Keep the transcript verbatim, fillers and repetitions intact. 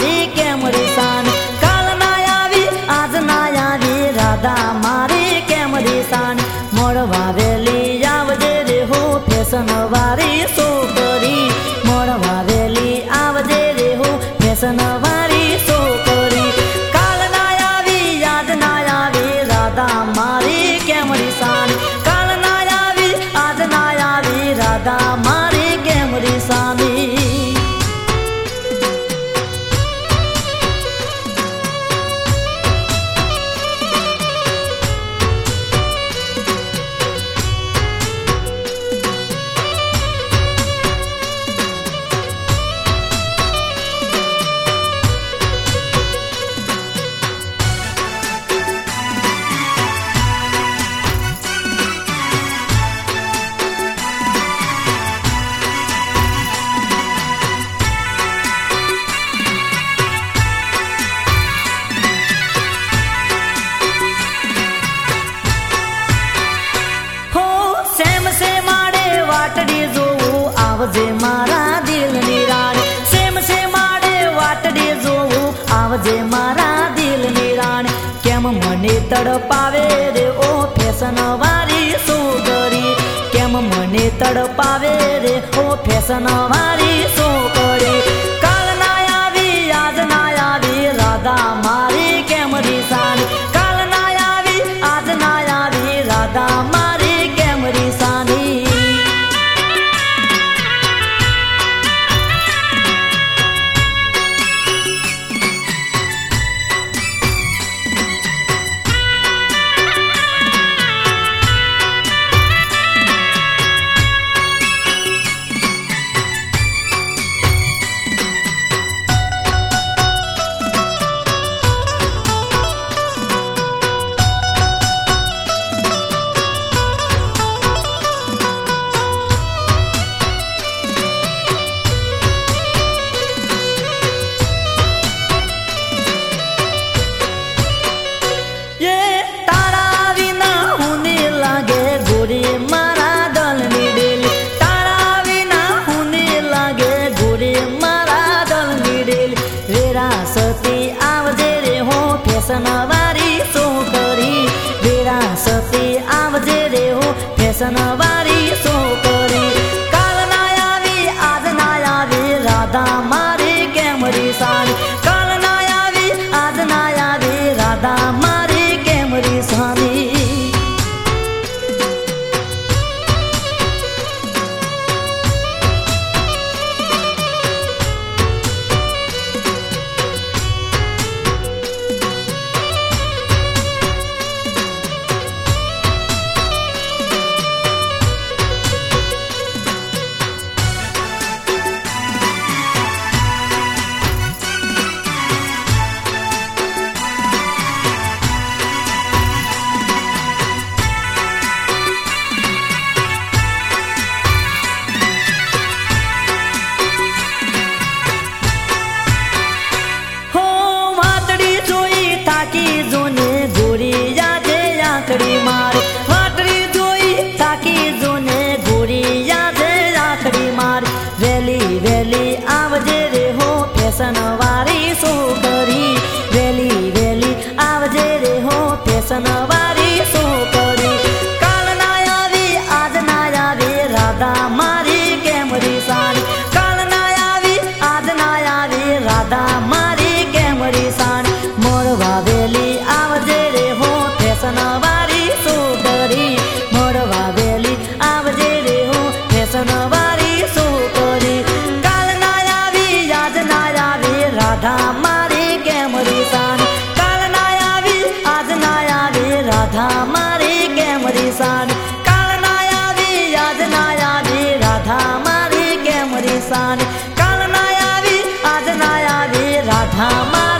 मारी केमरी सान काल ना आवी आज ना आवी राधा मारी केमरी सान मोड़वा वेली आवजे रे हो फैशन वारी सोकरी मोड़वा वेली आवजे रे हो फैशन वारी सोकरी काल ना आवी आज ना आवी राधा मारी केमरी सान काल ना आवी आज ना आवी राधा मारी केमरी सानी आवजे मारा दिल निराण सेम से मारे वाटडे जोवू आवजे मारा दिल निराण केम मने तड़पावे रे ओ फैशन वारी सोकरी केम मने तड़पावे रे ओ फैशन वारी सोकरी काल ना आवी आज ना आवी राधा मारी केमरी सान काल ना आवी आज ना आवी राधा मारी केमरी सानी फैशन वारी सोकरी विरासती आवजे रे हो फैशन वारी सोकरी काल ना आवी आज ना आवी राधा मारी केमरी सान काल ना आवी आज ना आवी राधा मारी केमरी सानी मार वाटड़ी जोई ताकी जोने गोरी यादे आखड़ी मार वेली वेली आवजे रे हो फैशन वारी सोकरी वेली वेली आवजे रे हो फैशन वारी सोकरी काल ना आवी आज ना आवी राधा मारी केमरी सान काल ना आवी आज ना आवी राधा मारी केमरी सान मोरवा वेली आवजे रे हो फैशन वारी सोकरी मोरवा वेली आवजे रे हो फैशन वारी सोकरी काल ना आवी आज ना आवी राधा मारी केमरी सान काल ना आवी आज ना आवी राधा मारी केमरी सान काल ना आवी आज ना आवी राधा मारी केमरी सान काल ना आवी आज ना आवी राधा मारी